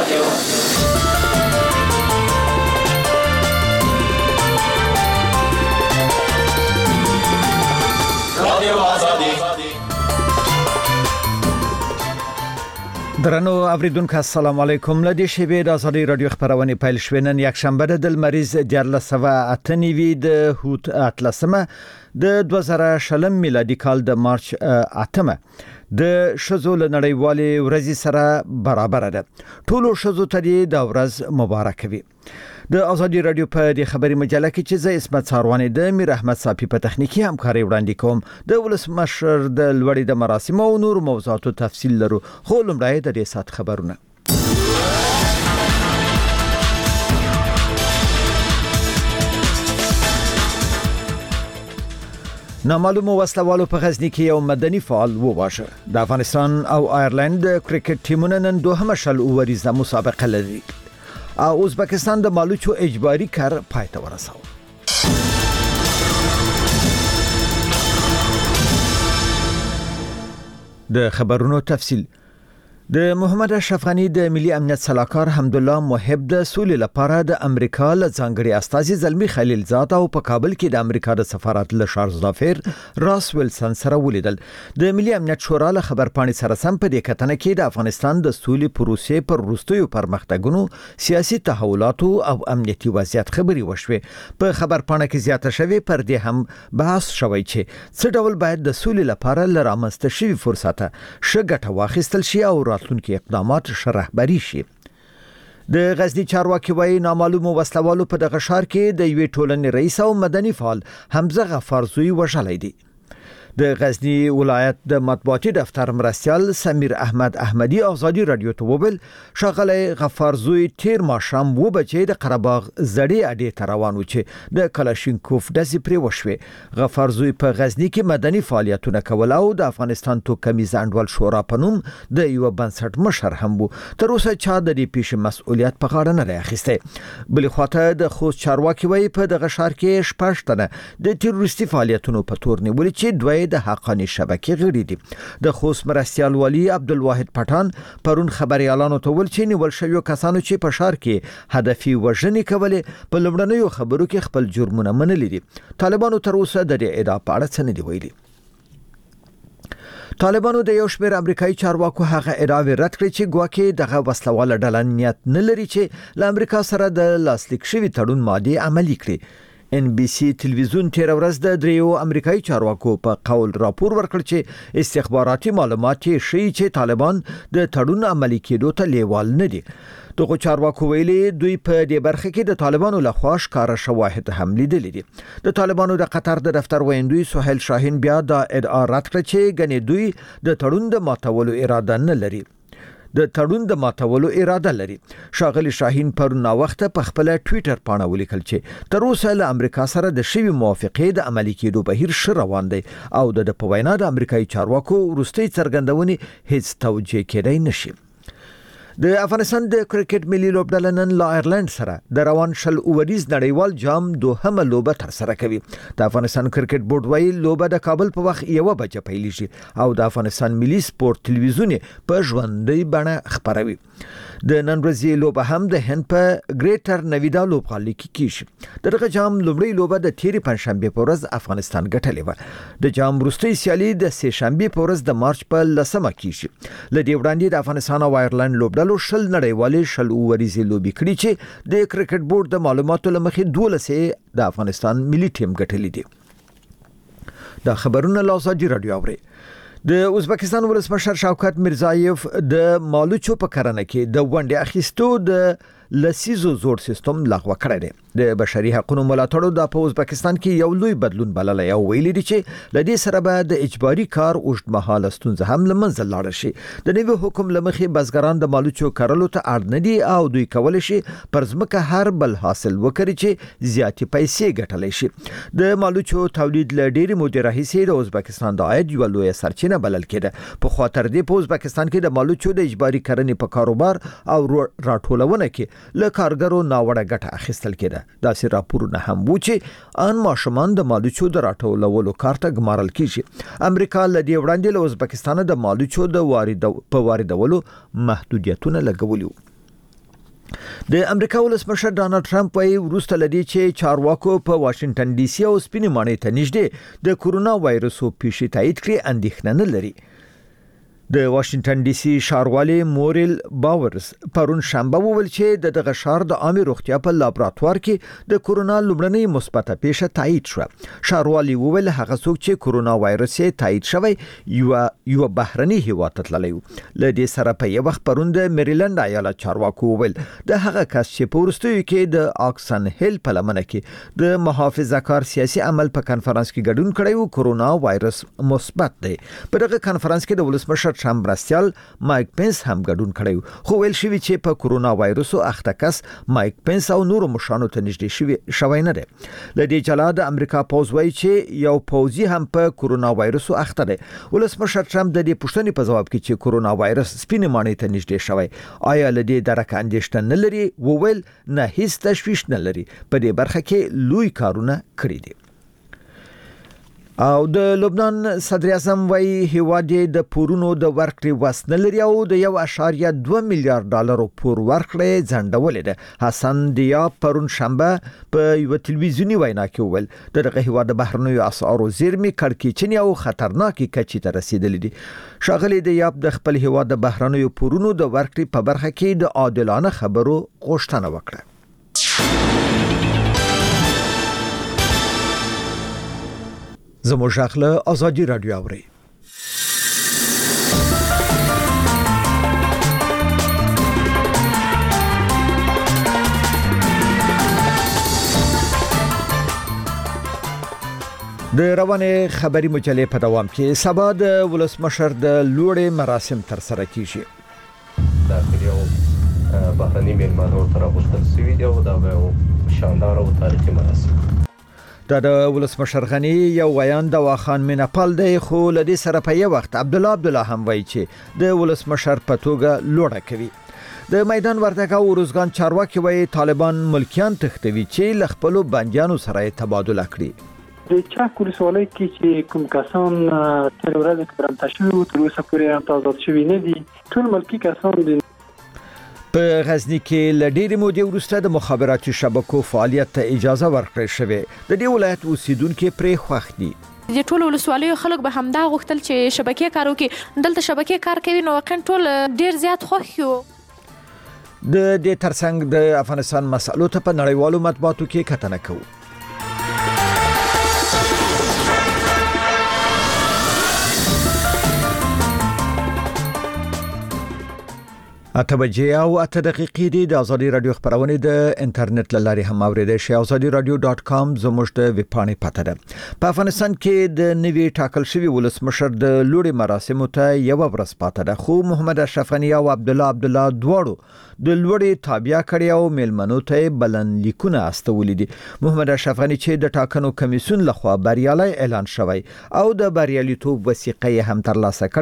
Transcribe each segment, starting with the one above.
درنو اوریدونکو السلام علیکم. لدی شبې د ازادي رادیو خبرونه پیل شوینن یک شنبه د مریض 1498 د هوت اتلسمه د 2020 میلادي کال د مارچ 8 د شذول نړیوالې ورځې سره برابر ده. ټولو شذو ته د ورځ مبارک وي. د ازادي رادیو په د خبري مجله کې چې زه اسمت ساروانی د میر احمد صافي په تخنیکی همکاري وړاندې کوم. د ولسمشر د لوړې د مراسم او نور موضوعاتو تفصیل لرو. خو لمړی د دې سات خبرونه. نامعلومو وسلوالو په غزنی کې یو مدني فعال وواژه. د افغانستان او آیرلند کرکټ ټیمونه نن دوهمه شل اوریزه مسابقه لري. او ازبکستان د مالوچو اجباري کار پای ته ورساوه. د خبرونو تفصیل. د محمد اشرف غنی د ملي امنیت سلاکار حمدالله محب د سولې لپاره د امریکا له ځانګړي استازي زلمی خلیل زاد او په کابل کې د امریکا د سفارت له شارلز لافیر راس ویلسن سره ولیدل. د ملي امنیت شورا له خبرپاڼې سره سم په دې کتنه کې د افغانستان د سولې پروسې پر وروستیو پرمختګونو سیاسي تحولاتو او امنیتي وضعیت خبري وشوه. په خبرپاڼه کې زیاته شوی پر دې هم بحث شوی چې څه ډول باید د سولې لپاره لرامسته شوی فرصت شګټه واخیستل شي او راتلونکي اقدامات رهبري شي. د غزنی چارواکي وایي نامعلومو وسلوالو په دغه ښار کې د یوې ټولنې رئیس او مدني فعال حمزه غفارزوی وژلی دی. د غزنی ولایت د مطبوعاتي دفتر مرستیال سمیر احمد احمدی ازادي رادیو ته وویل شغله غفارزوی تیر ماښام و بچي د قرهباغ زړې اډې ته روان و چې د کلاشینکوف داسې پرې وشوي. غفارزوی په غزنی کې مدني فعالیتونه کول او د افغانستان توکمیز انډول شورا په نوم د یو بنسټ مشر هم وو. تر اوسه چا د دې پیښې مسؤلیت په غاړه نه راخسته. بل خواته د خوست چارواکي وایي په دغه ښار کې شپږ د تروریستي فعالیتونو په تور نیول چې دوی د حقانی شبکې غړي دي. د خوست مرستیال والی عبدالواحد پټان پرون خبريالانو ته ول چې نیول شوی کسانو چې په ښار کې هدفي وژنې کولې په لومړنیو خبرو کې خپل جرمونه منلي دي. طالبانو تر اوسه د دې ادعا په اړه څه نه دی ویلي. طالبانو د یو شمېر امریکایي چارواکو هغه ادعاوې رد کړې چې ګواکې دغه وسلواله ډله نیت نه لري چې له امریکا سره د لاسلیک شوي تړون ماده عملي کړي. NBC تلویزیون تیر ورځ د دریو امریکایي چارواکو په قول راپور ورکړ چې استخباراتي معلومات ښیي چې طالبان د تړون عملي کېدو ته لیوال نه دي. دغه چارواکو ویلي دوی په دې برخه کې د طالبانو لخوا ښکاره شواهد هم لیدلي دي. د طالبانو د قطر د دفتر ویندوی سهیل شاهین بیا د ادعا رد کړ چې ګنې دوی د تړون د ماتولو اراده نه لري. شاغلی شاهین پرون وخت په خپل ټوئیټر باندې ولیکل چې تر اوسه له امریکا سره د شوی موافقې د عملي کېدو بهیر ش روان دی او د په وینا د امریکایي چارواکو وروستي څرګندونې هیڅ توجیه کېدای نشي. د افغانستان د کرکټ ملي لوبډله نن له آیرلند سره د روان شل اوریز نړیوال جام دوهمه لوبه تر سره کوي. د افغانستان کرکټ بورډ وايي لوبه د کابل په وخت 1 بجې پیلېږي او د افغانستان ملي سپورت تلویزیون په ژوندۍ بڼه خبروي. د نن ورځې لوبه هم د هند په ګریټر نویدا لوبغالي کې کیږي. دغه جام لومړی لوبه د تیری پنځشنبه په ورځ افغانستان ګټلې و. د جام وروستۍ سیالي د سه شنبه په ورځ د مارچ په 10مه کیږي. لدې وړاندې د افغانستان او آیرلند لوبډلو شل نړیوالې شل اوریزې لوبې کړې چې د کرکټ بورډ د معلوماتو لمخې 12 د افغانستان ملي ټیم ګټلې دي. دا خبرونه له ازادي رادیو اوري. د ازبکستان ولسمشر شوکت میرزایف د مالوچو په کرنه کې د ونډې اخیستو د لسیزو زوړ سیستم لغوه کړی دی. د بشري حقوقو ملاتړو د ازبکستان کې یو لوی بدلون بللی او ویلي دي چې لدې سره به د اجباري کار اوږدمهاله ستونزه هم له منځه لاړه شي. د نوي حکم له مخې بزګران د مالوچو کرلو ته اړ نه دي او دوی کولی شي پر ځمکه هر بل حاصل وکړي چې زیاتې پیسې ګټلی شي. د مالوچو تولید له ډېرې مودې راهیسې د ازبکستان د عاید یوه لویه سرچینه بلل کېده. په خوا تر دې په ازبکستان کې د مالوچو د اجباري کرنې په کاروبار او راټولونه کې له کارګرو ناوړه ګټه اخیستل کېده. داسې راپورونه هم وو چې ان ماشومان د مالوچو د راټولولو کار ته ګمارل کیږي. امریکا له دې وړاندې له ازبکستان د مالوچو د واردولو محدودیتونه لګولي. د امریکا ولسمشر ډانلډ ټرمپ وايي وروسته لدی چې چارواکو په واشنگټن ډي سي او سپینې ماڼۍ ته نږدې د کورونا وایرس او پیښې تایید کړي اندېښنه نه لري. د واشنگټن ډي سي ښاروالي مورل باورز پرون شنبه وویل چې دغه ښار د عامه روغتیا په لابراتوار کې د کورونا لومړنۍ مثبته پیښه تایید شوه. ښاروالي وویل هغه څوک چې کورونا وایرس یې تایید شوی یو بهرني هیواد ته تللی و. له دې سره په یو وخت پرون د میریلند ایالت چارواکو وویل د هغه کس چې په وروستیو کې د اکسن هیل په لمنه کې د محافظه‌کار سیاسي عمل په کانفرنس کې ګډون کړی و کورونا وایرس مثبت دی. په دغه کانفرنس کې د ولسمشر ټرمپ مرستیال مایک پنس هم ګډون کړی خو ویل شوی چې په کورونا وایرس او اخته کس مایک پنس او نورو مشرانو ته نږدې شوی نه دی. له دې جلا د امریکا پوز وایي چې یو پوزي هم په کورونا وایرس او اخته دی. ولسمشر ټرمپ د دې پوښتنې په جواب کې چې کورونا وایرس سپینې ماڼۍ ته نږدې شوی آیا له دې درکه اندېښنه نه لري وویل نه هیڅ تشویش نه لري په دې برخه کې لوی کارونه کړی دي. او د لبنان صدر اعظم وايي هیواد د پورونو د ورکړې وس نه لري او د 1.2 میلیارډ ډالر پور ورکړې ځنډولې ده. حسن دیاب پرون شنبه په یو تلویزیونی وینا کې وویل دغه هیواد د بهرنیو اسعارو زیرمې کړکېچنې او خطرناکې کچې ته رسیدلې دي. شاغلي دیاب د خپل هیواد د بهرنیو پورونو د ورکړې په برخه کې د عادلانه خبرو غوښتنه وکړه. زموږ اخله ازادي رادیو اوري. د روانه خبري مجلې په دوام کې سبا د ولسمشر د لوړې مراسم تر سره کیږي. دا یو بهرني میلمانو تر راغوښتل شوی دی او دا یو شاندار او تاریخي مراسم. د ولسمشر غنی یو ویاند واخان مینپال دی خو لدی سره په یو وخت عبد الله هم وایي چې د ولسمشر په توګه لوړه کوي. د میدان وردګ او روزګان چارواکي وایي طالبان ملکیان تختوي چې لخپلو بنديانو سره تبادله کړي. د چاک ولسوالۍ کې چې کوم کسان تر ورځې کې برمته شوي او تر اوسه پورې آزاد شوي نه دي ټول ملکی کسان دي. په غزنی کې لډيري مودې وروسته د مخابراتي شبکو فعالیت ته اجازه ورکړل شوې. د دې ولایت اوسیدونکو پرې خوښ دي. د ټول ولسوالیو خلک به همدا غوښتل چې شبکې کارو کې دلته شبکې کار کوي نو واقعا ټول ډیر زیات خوښ یو. د دې ترڅنګ د افغانستان مسألو ته په نړیوالو مطبوعاتو کې کتنه کوي. اته بجې او 8 دقیقې دي. د ازادي رادیو خبرونه د انټرنیټ لاري هم اوریدئ شئ. azadiradio.com زموږ د ویب پاڼې پته ده. په افغانستان کې د نوي ټاکل شوی ولسمشر د لوړې مراسمو ته یو ورځ پته ده خو محمد اشرف غنی او عبد الله دواړو د لوړې تابع کړي او میلمنو ته بلن لیکونه استولې دي. محمد اشرف غنی چې د ټاکنو کمیسیون لخوا بریالي اعلان شوی او د بریالیتوب وثیقه هم ترلاسه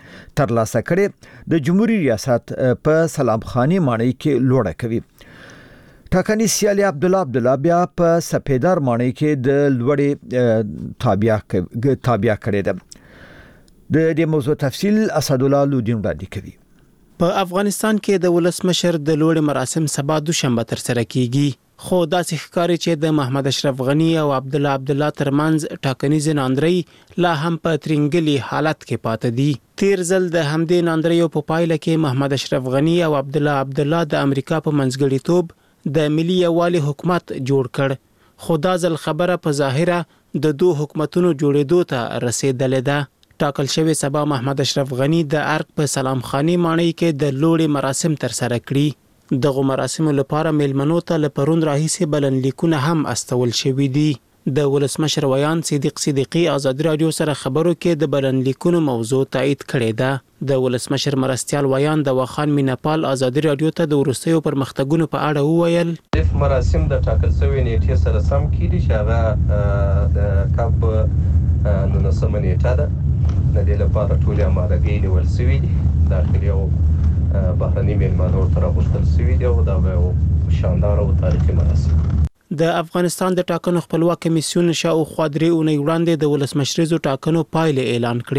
کړي د جمهوریت ریاست په سلام خاني ماڼۍ کې لوړه کوي. ټاکنی سیالي عبد الله بیا په سپیدار ماڼۍ کې د لوړې تابع کړي ده. د دې موضوع تفصیل اسد الله لودین وړاندې کوي. په افغانستان کې د ولسمشر د لوړې مراسم سبا دوشنبه تر سره کیږي خو داسې ښکاري چې د محمد اشرف غنی او عبد الله ترمنځ ټاکنیز ناندري لا هم په ترنګلي حالت کې پاتې دي. تیر ځل د همدې ناندریو په پایله کې محمد اشرف غنی او عبد الله د امریکا په منځګړیتوب د ملي یووالي حکومت جوړ کړ خو دا ځل خبره په ظاهره د دوه حکومتونو جوړېدو ته رسیدلې ده. ټاکل شوی سبا محمد اشرف غنی د ارګ په سلام خاني ماڼۍ کې د لوړې مراسم تر سره کړي. دغه مراسمو لپاره میلمنو ته لپرون راهیسې بلن لیکونه هم استول شوي دي. د ولسمشر ویان صدیقی آزادي رادیو سره خبرو کې د بلن لیکونو موضوع تایید کړې ده. د ولسمشر مرستیال ویان د واخان مینپال آزادي رادیو ته د ورستیو پرمختګونو په اړه وویل مراسم د ټاکل شوی نیټه سره سم کیږي چې هغه د کب 19 نیټه ده. د دې لپاره ټول امادګي نیول شوی دي. داخلي او بهرني میلمانو تر راغوښتل شوی دی او دا یو شاندار او تاریخي مراسم. د افغانستان د ټاکنو خپلواک کمیسیون شاوخوا 3 اونۍ وړاندې د ولسمشریزو ټاکنو پایلې اعلان کړې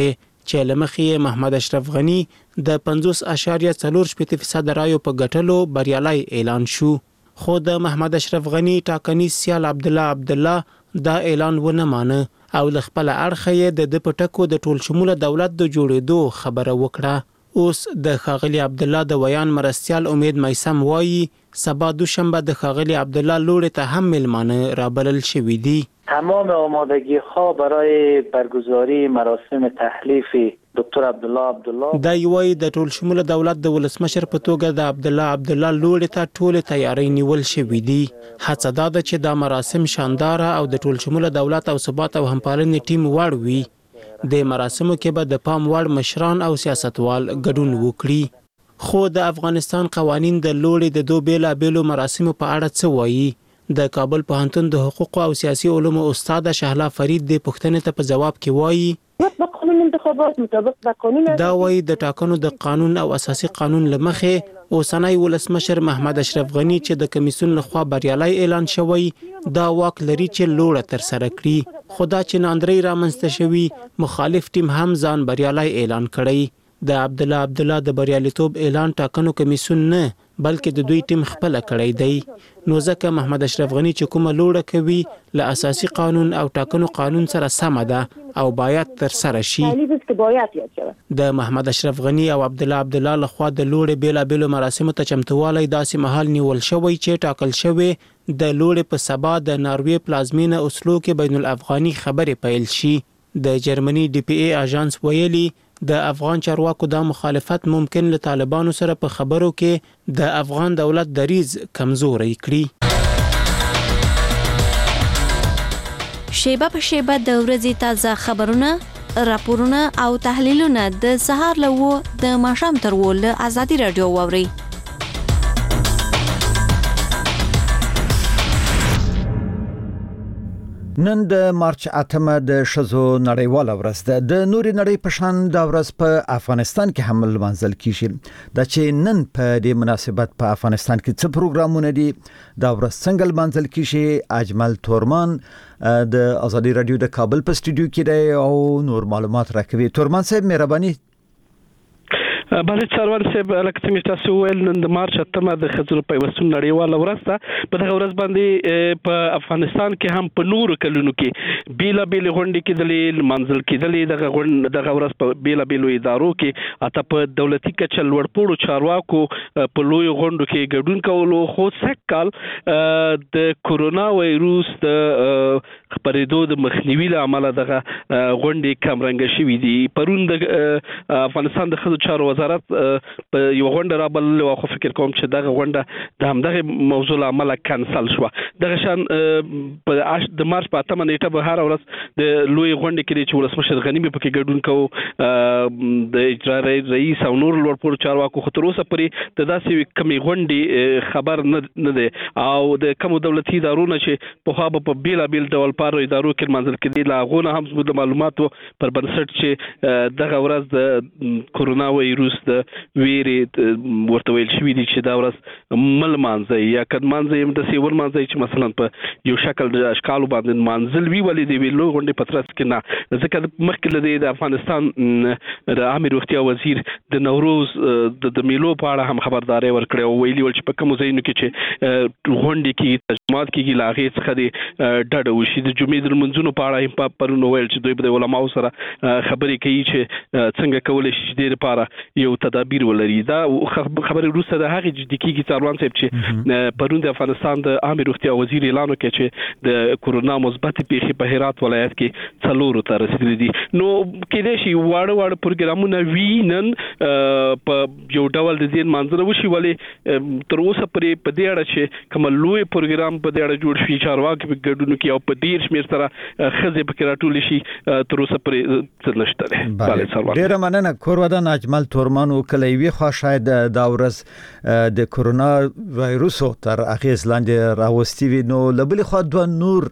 چې لمخې محمد اشرف غنی د 50.4% رایو په ګټلو بریالي اعلان شو. خو د محمد اشرف غنی ټاکنیز سیال عبدالله دا اعلان ونه مانه او خپل اړخ د پټکو د ټول شموله دولت د جوړېدو خبره وکړه. اوس د خاغلی عبدالله د ویان مرستیال امید میسم وایي سبا دوشنبه د خاغلی عبدالله لوړ ته هم ملمانه رابلل شوی دی. تمام آمادگی ها برای برگزاری مراسم تحلیف دکتر عبدالله دا یوای د ټول شموله دولت د ولسمشر په توګه د عبدالله لوړ ته ټول تیاری نیول شوی دی. هڅه دا ده چې دا مراسم شاندار او د ټول شموله دولت او ثبات او همپالنې ټیم وړ وي. د مراسمو کې به د پام وړ مشران او سیاستوال ګډون وکړي. خو د افغانستان قوانین د لوړې د دوه بیلابېلو مراسمو په اړه څه وایي؟ د کابل پوهنتون د حقوقو او سیاسي علومو استاد شهلا فرید د پوښتنې ته په جواب کې وایي دا وایي د ټاکنو د قانون او اساسي قانون لمخې اوسنی ولسمشر محمد اشرف غنی چې د کمیسیون لخوا بریالي اعلان شوی دا واک لري چې لوړه تر سره کړي. خدا چې ناندري رامنځته شوی مخالف ټیم هم ځان بریالي اعلان کړی. د عبدالله د بریالیتوب اعلان ټاکنو کمیسیون نه بلکې د دوی ټیم خپل کړی دی. نو ځکه محمد اشرف غنی چې کومه لوړه کوي له اساسي قانون او ټاکنو قانون سره سم ده او باید تر سره شي. د محمد اشرف غنی او عبدالله لخوا د لوړې بیلابېلو مراسمو ته چمتووالی داسې مهال نیول شوی چې ټاکل شوی د لوړې په سبا د ناروې پلازمینه اوسلو کې بین الافغاني خبرې پیل شي. د جرمني ډي پی ای اژانس ویلي د افغان چارواکو دا مخالفت ممکن له طالبانو سره په خبرو کې د افغان دولت دریز کمزوري کړي. شیبه په شیبه د ورځې تازه خبرونه، راپورونه او تحلیلونه د سهار له 9 د ماښام تر 10 له ازادي رادیو واوري. نن د مارچ 8 د شزو نړیواله ورځ ده. د نوري نړۍ په شان دا ورځ په افغانستان کې هم لمانځل کیږي. دا چې نن په دې مناسبت په افغانستان کې څه پروګرامونه دي دا ورځ څنګه لمانځل کیږي اجمل تورمان د ازادي رادیو د کابل په سټوډیو کې دی او نور معلومات راکوي. تورمان صاحب مهرباني. بله څاروان صاحب لکه څنګه تاسو ویل نن د مارچ 8 د ښځو پیوستون نړیواله ورځ ده. په دغه ورځ باندې په افغانستان کې هم په نورو کلونو کې بیلابېلې غونډې کېدلې لمانځل کېدلې. دغه ورځ په بیلابېلو ادارو کې حتی په دولتي کچه لوړپوړو چارواکو په لویو غونډو کې ګډون کولو. خو سږ کال د کورونا وایروس د خپرېدو د مخنیوي له امله دغه غونډې کمرنګه شوي دي. پرون د افغانستان د ښځو چارو وزارت په یو غونډه رابلل او خو فکر کوم چې دغه غونډه د همدغه موضوع له امله کانسل شو. دغه شان په د مارچ په 8 نیټه به هر ورځ د لوی غونډې کې چې ولسمشر غنی په کې ګډون کوو د اجرایي رئیس او نور لوړپوړو چارواکو خو تر اوسه پورې د داسې کمې غونډې خبر نه دی او د کوم دولتي ادارونو چې په هغه په بیلابېل ډول پاره ادارو کې منځل کېدي لا غونه هم زموږ د معلوماتو پر بنسټ چې دغه ورځ د کورونا وایروس د ویری ورته ویل شوی دی چې دا ورځ مل مانځي یا کډ مانځي د سیور مانځي چې مثلا په یو شکل د اشکال باندې مانځل وی ولې دی ویلو غونډه پترس کې نه ځکه مخکې د افغانستان د عامه روغتیا وزیر د نوروز د میلو په اړه هم خبرداري ورکړه او ویلي ول چې په کوم ځایونو کې چې غونډه کې تجمعات کې لاغې څخه د ډډه وشي. د جمعې د منځونو په اړه هم پرونو ویل چې دوی په علماء سره خبرې کوي چې څنګه کولای شي د لپاره یو تدابیر ولري. دا خبرې وروسته د هغې جدي کېږي څاروان صاحب چې پرون د افغانستان د عامه روغتیا وزیر اعلان وکړ چې د کورونا مثبت پیښې په هرات ولایت کې 4 ته رسیدلې دي. نو کېدای شي واړه پروګرامونه وی نن په یو ډول د دین منځره وشي ولې تر اوسه پرې په دې اړه چې کوم لوی پروګرام په دې اړه جوړ شي چارواکي په ګډون کې او په ډیر شمېر سره خزې په کې راټول شي تر اوسه پرې څه نشته. ډیره مننه کورودان اجمل تورمان وکلوي. خو شاید دا ورځ د کورونا وایروس تر اغیز لاندې راوستي وي. نو لبل خو دوه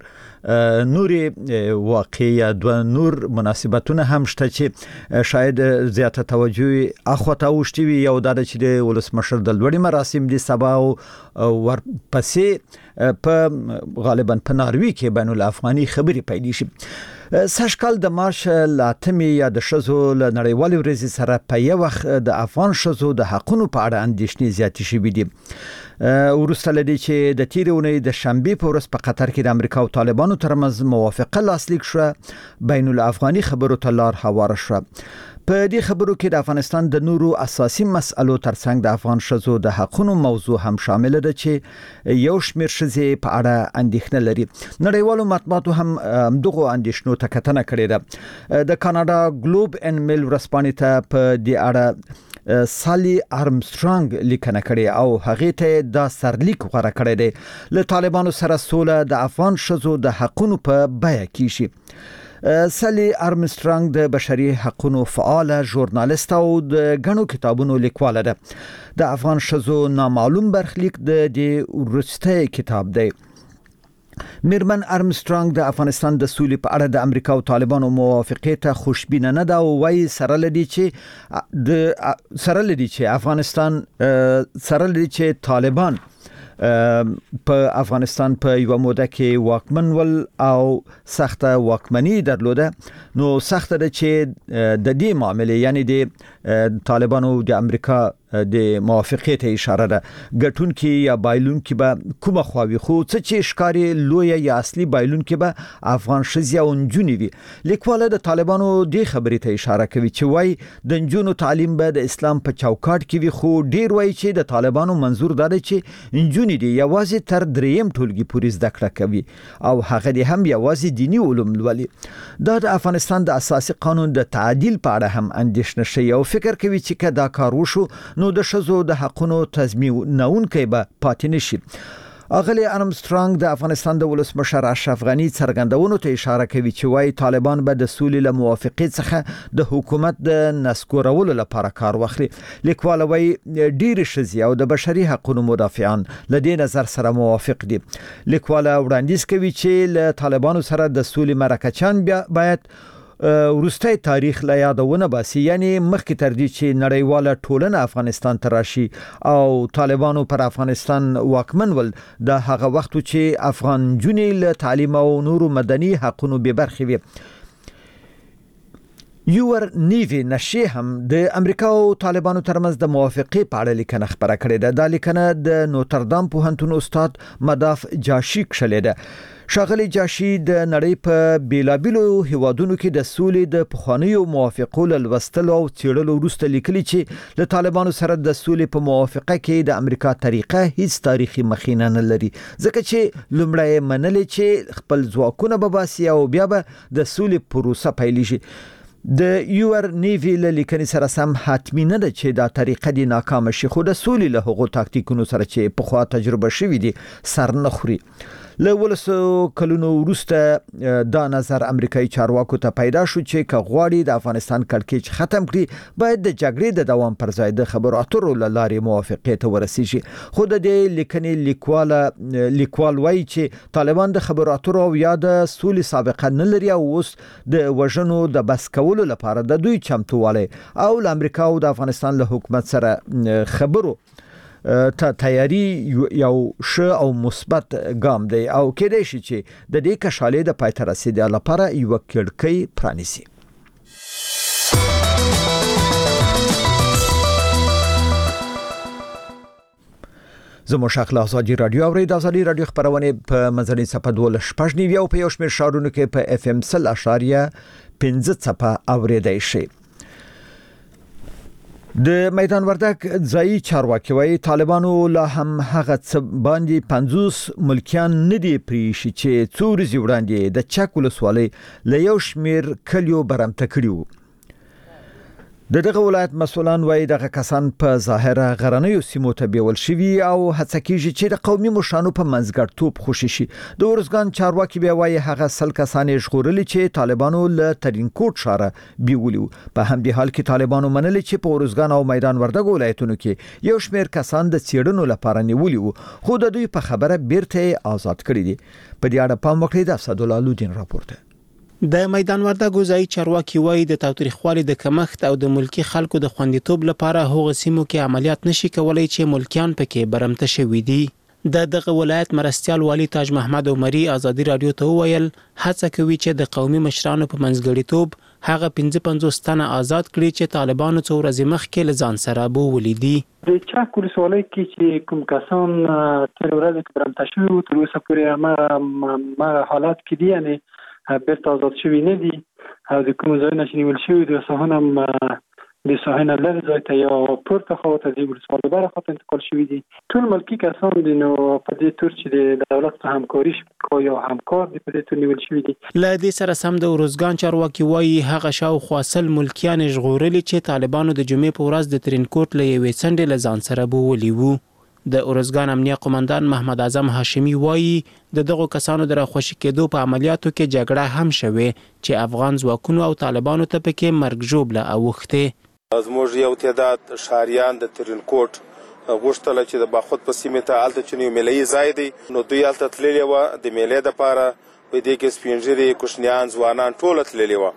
نوري واقعي دوه نور مناسبتونه هم شته چې شاید زیاته توجه اخوته وشتي وي. یو دا چې د ولسمشر د لوړې مراسم دي سبا او ورپسې په غالبا په ناروې کې بین الافغاني خبري پیدا شي. سږکال د مارچ لاتمې یا د ښځو له نړیوالې ورځې سره په یو وخت د افغان ښځو د حقونو په اړه اندېښنې زیاتې شوې دي. وروسته لدی چې د تیرې اونۍ د شنبې په ورځ په قطر کې د امریکا او طالبانو ترمنځ موافقه لاسلیک شوه، بین الافغاني خبرو ته لار هواره شوه. په دې خبرو کې د افغانستان د نورو اساسي مسألو ترڅنګ د افغان ښځو د حقونو موضوع هم شامل ده چې یو شمېر ښځې په اړه اندېښنه لري. نړیوالو مطبوعاتو هم دغه اندېښنو ته کتنه کړې ده. د کاناډا ګلوب ان میل ورځپاڼې ته په دې اړه سالی آرمسترانګ لیکنه کړې او هغه ته دا سرلیک غوړه کړی دی: له طالبانو سره سوله د افغان ښځو د حقونو په بیه کې شي. سالی آرمسترانګ د بشري حقوقو فعال ژورنالیست او د غنو کتابونو لیکواله ده. د افغان ښځو نامعلوم برخلیک د دې ورسته کتاب دی. میرمن آرمسترانګ د افغانستان د سولې په اړه د امریکا او طالبانو موافقې ته خوشبینه نه ده او وايي سره لدی چې افغانستان سره لدی چې طالبان په افغانستان په یو موده کې واکمن ول او سخته واکمنی درلوده، نو سخته ده چې د دې معاملې یعنی د طالبانو د امریکا د موافقې ته اشاره ده. ګټون کې یا بایلون کې به کومه خواوي خو څه چې ښکاری لوی یا اصلي بایلون کې به افغان ښځې او نجونې وي. لیکواله د طالبانو د خبرې ته اشاره کوي چې وای د نجونو تعلیم به د اسلام په چوکاټ کې وي، خو ډیر وای چې د طالبانو منظور دا دی چې نجونې دي یوازې تر دریم ټولګي پورې زده کړه کوي او هغه دي هم یوازې دینی علوم لولي. دا د افغانستان د اساسي قانون د تعدیل په اړه هم اندېښنه شي او فکر کوي چې کدا کار وشو نو د ښځو د حقونو تضمینونکی به پاتې نشي. اغلی آرمسترانګ د افغانستان د ولسمشر اشرف غنی څرګندونو ته اشاره کوي چې وايي طالبان به د سولې له موافقې څخه د حکومت د نسکورولو لپاره کار واخلي. لیکواله وايي ډیر ښځې او د بشري حقوقو مدافعان له دې نظر سره موافق دي. لیکواله وړاندیز کوي چې له طالبانو سره د سولې مرکچان باید ورسته تاریخ لا یادونه باسي، یعنی مخکې تر دې چې نړیواله ټولنه افغانستان ته راشي او طالبانو پر افغانستان واکمن ول د هغه وخت چې افغان جنې له تعلیم او نورو مدني حقوقو به برخې وي. یور نیوی نشي هم د امریکا او طالبانو ترمنځ د موافقې په اړه لیکنه خبره کړې ده. دا لیکنه د نوتردام پوهنتون استاد مداف جاشي کښلې ده. شاغلی جاشي د نړۍ په بیلابیلو هیوادونو کې د سولې د پخوانیو موافقو لوستلو او څېړلو وروسته لیکلي چې له طالبانو سره د سولې په موافقه کې د امریکا طریقه هیڅ تاریخي مخینه نه لري، ځکه چې لومړی منلې چې خپل ځواکونه به باسي او بیا به د سولې پروسه پیلېږي. د یور نیوی له لیکنې سره سم حتمی نه ده چې دا طریقه دی ناکام شي، خو د سولې له هغو تاکتیکونو سره چې په خوا تجربه شوي دي سر نه خوري. له ولسو کلونو وروسته دا نظر امریکایي چارواکو ته پیدا شو چې که غواړي د افغانستان کړکېچ ختم کړي باید د جګړې د دوام پر ځای د خبرو اترو له لارې موافقې ته ورسیږي. خو د دې لیکنې لیکوال وایي چې طالبان د خبرو اترو او یا د سولې سابقه نه لري او اوس د وژنو د بس کولو لپاره د دوی چمتووالی او له امریکا او د افغانستان له حکومت سره خبرو ته تیاری یو ښه او مثبت ګام دی او کېدای شي چې د دې کشالې د پای ته رسیدو لپاره یو کړکۍ پرانیسي. زموږ شاخله ازادي رادیو او د ازادي رادیو خبرونه په منځنۍ صفه 12 او په یو شمېر شهرونو کې په اف ام 0.5 صفه اوریدای شي. د میدان وردک ځای چارواکي وايي طالبانو لا هم هغه څه باندې 50 ملکیان نه دی پریشي چې څو ورځې وړاندې د چک ولسوالۍ له یو شمېر کلیو برمته کړیو. دغه ولایت مسؤلان وايي دغه کسان په ظاهره غرنیو سیمو ته بیول شوي او هڅه کیږي چې د قومي مشرانو په منځګړیتوب خوشي شي. د ورزګان چارواکي بیا وايي هغه سل کسان ژغورلي چې طالبانو له ترینکوټ ښاره بیولیو. په همدې حال کې طالبانو منلي چې په ورزګان او میدان وردګ ولایتونو کې یو شمېر کسان د څېړنو لپاره نیولي وو، خو د دوی په خبره بیرته آزاد کړي دي. په دې اړه پام وکړئ د اسد الله لودین راپورته. د میدان وردګ ځای چارواکي وایي د تاوتریخوالي د کمښت او د ملکی خلکو د خوندیتوب لپاره هغه سیمو کې عملیات نشي کولای چې ملکیان پکې برمته شوي دي. دغه ولایت مرستيال والی تاج محمد عمری ازادي رادیو ته وویل هڅه کوي چې د قومي مشرانو په منځګړیتوب هغه 55 تنه آزاد کړي چې طالبانو څو ورځې مخکې له ځان سره بوولي دي. د چاک ولسوالۍ کې چې کوم کسان تر ورځې کې برمته شوي وو تر اوسه پورې ما حالات کې دي، یعنې بیرته آزاد شوي نه دي او د کوم ځایونه چې نیول شوي د ساحه هم د ساحه نه لرې ځای ته یا پورته خواته د ولسوالۍ بره خواته انتقال شوي دي. ټول ملکي کسان دي، نو په دې تور چې د دولت سره همکاري کوي یا همکار دي په دې تور نیول شوي دي. له دې سره سم د ارزګان چارواکي وایي هغه شاوخوا 100 ملکیان ژغورلي چې طالبانو د جمعې په ورځ د ترینکوټ له یوې څنډې له ځان سره بوولي وو. د ارزګان امنیه قومندان محمد اعظم هاشمي وایي دغه کسانو د راخوشي کېدو په عملیاتو کې جګړه هم شوه چې افغان ځواکونو او طالبانو ته پکې مرګ ژوبله اوخته. زموږ یو تعداد شهریان د ترینکوټ غوښتل چې د باخود په سیمه ته الته چنیو ملي ځای دی، نو دوی الته تللی و د میلې د پاره په دې کې سپینجری کوشنیان ځوانان ټول تللی و.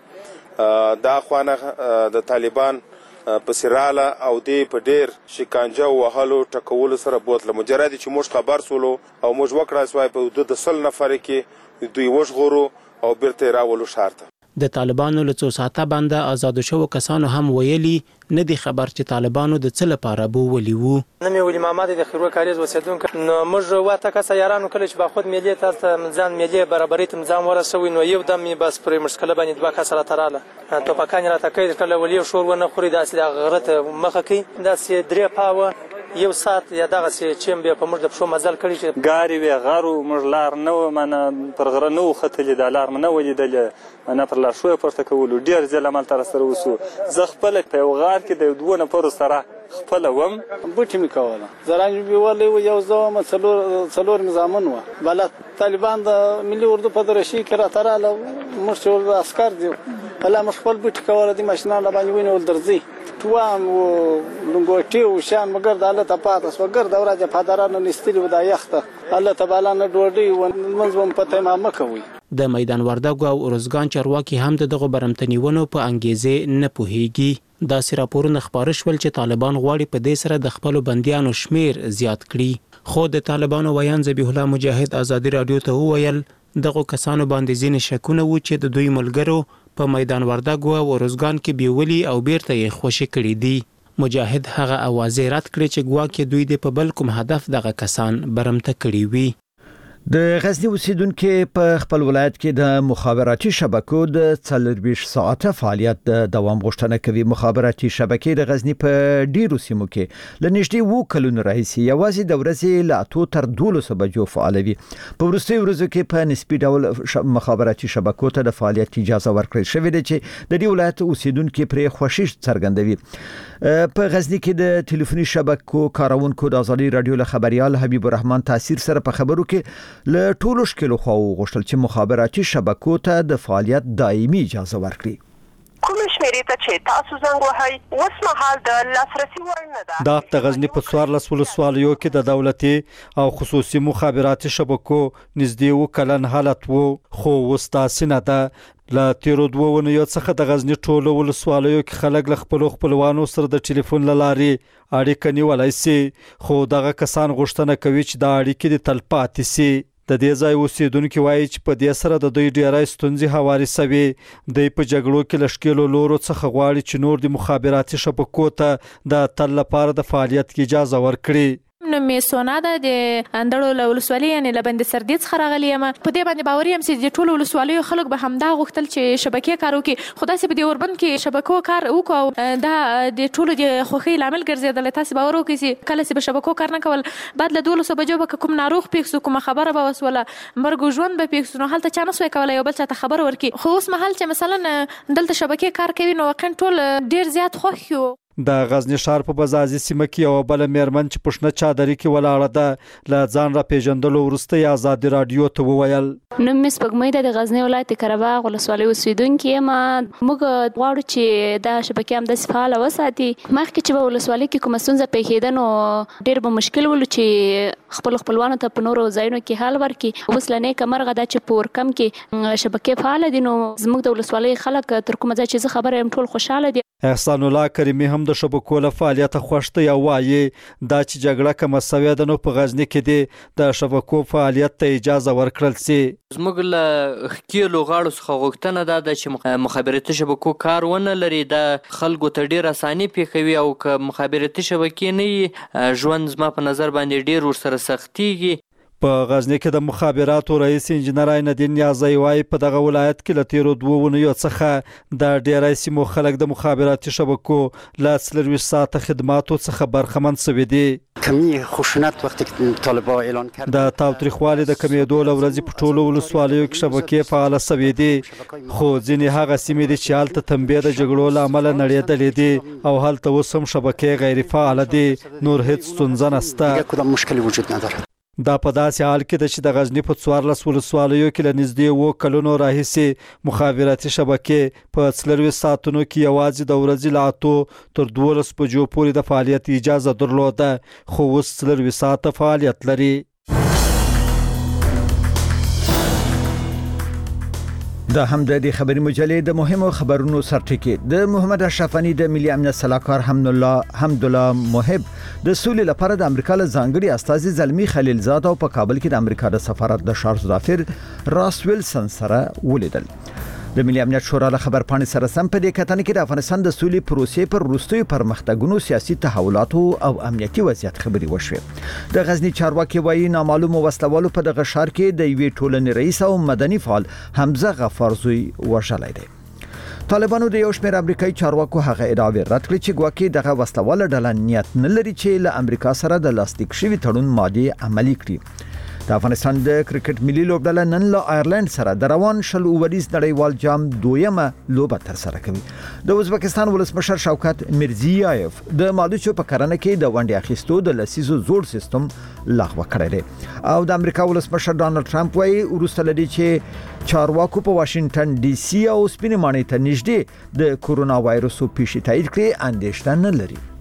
دا خوانه د طالبان په سراله او د په ډیر شکنجه وهلو ټکول سره بوتله مجرد چې موږ خبر سولو او موږ وکړای سوای په حدود 100 نفر کې دوی وژغورو او بیرته راولو شارته. د طالبانو له څو ساعته باندې آزاد شوو کسانو هم ویلي نه دي خبر چې طالبانو د څه لپاره بوولي وو. نمې ولي محمد د خیرو کاریز اوسیدونکو نو موږ واته کسه یارانو کله چې باخود ملي ته ځان ملي برابرۍ ته ځان ورسوي نو یو دم بس پرې مشکله باندې دوه کسه تراله ته پکانه راته کوي کله ولي شور ونه خوري داسې د غرت مخه کوي داسې درې پاوه یو سات یا دغه چې به په موږ د پښو مزل کړی چې ګاری وی غرو موږ لار نو منه پر غره نو ختلې د لار نه ولیدل منه پر لار شو پورته کول ډیر ځله مال تر سره وسو زه خپل په غار کې د دوه نفر سره خپل وم بوټی می کوله زرانج بیولې یو زوم څلور نظامون و بل طالبان د ملي اردو په درشي کې را تراله موږ ټول عسكر دي بل مخ خپل بوټی کوله د ماشینانه باندې وینول درځي توام و لنګوټي او شان مګر د الله تپاتس وګر د ورځ په دارانو نستلی و د یخته الله تعالی نه ډوډۍ و منځوم پته ما مکوي. د میدان وردګو او ارزګان چارواکي هم دغه برمتنیونو په انګیزه نه پوهیږي. دا سي راپورونه خبر شول چې طالبان غواړي په دې سره د خپل بنديانو شمیر زیات کړي. خو د طالبانو ویان ذبیح الله مجاهد ازادي رادیو ته وویل دغه کسانو باندې ځینې شکونه و چې د دوی ملګرو په میدان وردګو او ارزګان کې بیولي او بیرته یې خوشي کړي دي. مجاهد هغه اوازې رد کړې چې ګواکې دوی د په بل کوم هدف دغه کسان برمته کړي وي. د غزنی اوسیدونکو په خپل ولایت کې د مخابراتي شبکو د 24 ساعته فعالیت د دوام غوښتنه کوي. مخابراتي شبکې د غزنی په ډیرو سیمو کې لنیشتي وو کلون رئیسي یوازې د ورځې لا 8 تر 12 بجو فعالوي. په ورستي ورځو کې په نسبي ډول مخابراتي شبکو ته د فعالیت اجازه ورکړل شوې ده چې د دې ولایت اوسیدونکو پرې خوشی څرګندوي. په غزنی کې د ټلیفوني شبکو کارونکو د ازادي رادیو له خبريال حبیب الرحمن تاثیر سره په خبرو کې له ټولو شکلو خو غوښتل چې مخابراتي شبکو ته د فعالیت دایمي اجازه ورکړي. کوم شمیرې ته چې تاسو زنګ وهئ اوس مهال د لاسرسي وړ نه ده. دا د غزنی په 14 ولسوالیو کې د دولتي او خصوصي مخابراتي شبکو نږدې وکلن حالت وو خو وستاسینه ده. لا تیرو دوونه یو څخه د غزنی ټولو ولسوالیو کې خلک له خپلوانو سره د ټلیفون لارې اړیکه نیولای شي خو دغه کسان غوښتنه کوي چې د اړیکې د تلپاتې شي. د دې ځای اوسیدونکو وایي چې په دې سره د دوی ډیرای ستونزې هواري سوي. د په جګړو کې لشکېلو لورو څخه غواړي چې نور د مخابراتي شبکو ته د تل لپاره د فعالیت کې اجازه ورکړي. نو مې سونا د اندړو ولسوالۍ یعنی لبند سردیز خراغلی یم په دې باندې باوري یم چې د ټولو ولسوالیو خلک به همدا غوښتل چې شبکې کار وکړي خو داسې په دې اوربند کې شبکو کار وکړو دا د ټولو د خوخي لامل ګرځیدل. تاسو باور وکړئ چې کله چې به شبکو کار نه کول بعد له 12 بجو به کوم ناروغ پیښ کوم خبره به وسوله مرګ ژوند به پیښ نو هلته چا نه سوی کولای یو بل څه خبر ورکړي. خو اوس مهال چې مثلا دلته شبکې کار کوي نو واقعا ټول ډیر زیات خوښ یو. د غزنی ښار په بازازي سیمه کې یو بل میرمن چې پښنه چادرې کې ولاړه ده له ځان را پیژندلو وروسته آزادي رادیو ته وویل نو مس پګمې د غزنی ولایت قرهباغ ولسوالۍ اوسیدونکو ما موږ غواړو چې دا شبکې هم د فعال وساتي. مخکې چې په ولسوالۍ کې کوم ستونزه پیښېده نو ډېر به مشکل ول چې خپلوانو ته په نورو ځایونو کې حل ورکړي. اوس لنې کمرغه دا چې په ورکم کې شبکې فعال دي نو زموږ د ولسوالۍ خلک تر کومه ځای چې خبره هم ټول خوشاله دي. احسان الله کریمي هم هم د شبکو له فعالیت خوښته یا وایي دا چې جګړه کومه سوي ده نو په غزنی کې د شبکو فعالیت ته اجازه ورکړل سي. زموږ له خکیلو غاړو څخه غوښتنه ده چې مخابراتي شبکو کار ونه لري د خلکو ته ډیر اساني پیښوي او که مخابراتي شبکې نه ژوند زما په نظر باندې ډیر ورسره سختيږي. په غزنی کې د مخابراتو رئیس انجنیر عینالدین نیازی وايي په دغه ولایت کې له تیرو 2 اونیو څخه د ډیری سیمو خلک د مخابراتي شبکو له 24 ساعته خدماتو څخه برخمن شوي دي. کمی خشونت وقتی که طالبان اعلان کرد د تاوتریخوالي د کمیدو له ورځې په ټولو ولسوالیو کې شبکې فعال شوي دي، خو ځینې هغه سیمې دي چې هلته تنبیه د جګړو له امله نړېدلې دي او هلته اوس هم شبکې غیر فعاله دي، نور هیڅ ستونزه نشته. کدام مشکلی وجود نداره. دا په داسې حال کې ده چې د غزنی په 14 ولسوالیو کې له نږدې 2 کلونو راهیسې مخابراتي شبکې په 24 ساعتونو کې یوازې د ورځې له 8 تر 12 بجو پورې د فعالیت اجازه درلوده، خو اوس 24 ساعته فعالیت لري. دا هم د خبري مجلې د مهمو خبرونو سرټکی د محمد اشرف غنی د ملي امنیت سلاکار حمدالله محب د سولې لپاره د امریکا له ځانګړي استازي زلمی خلیلزاد او په کابل کې د امریکا د سفارت د شارلز دافر راس ویلسن سره ولیدل. د ملي امنیت شورا له خبر پاڼې سره سم په دې کتنه کې د افغانستان د سولې پروسې پر وروستیو پرمختګونو سیاسي تحولاتو او امنیتي وضعیت خبري وشوه. د غزنی چارواکي وایي نامعلوم وسلوالو په دغه ښار کې د یوې ټولنې رئیس او مدني فعال حمزه غفارزوی وژلی دی. طالبانو د یو شمېر امریکایي چارواکو هغه ادعاوې رد کړې چې ګواکې دغه وسلواله ډله نیت نه لري چې له امریکا سره د لاسلیک شوي تړون مادې عملي کړي. د افغانستان د کرکټ ملي لوبډله نن له آیرلند سره د روان شل اووريز نړیوال جام دویمه لوبه تر سره کوي. د ازبکستان ولسمشر شوکت میرزیایف د مالوچو په کرنه کې د ونډې اخیستو د لسیزو زوړ سیستم لغوه کړی دی او د امریکا ولسمشر ډانلډ ټرمپ وايي وروسته لدی چې چارواکو په واشنگټن ډي سي او سپینې ماڼۍ ته نږدې د کورونا وایرس پیښې تایید کړې اندېښنه نه لري.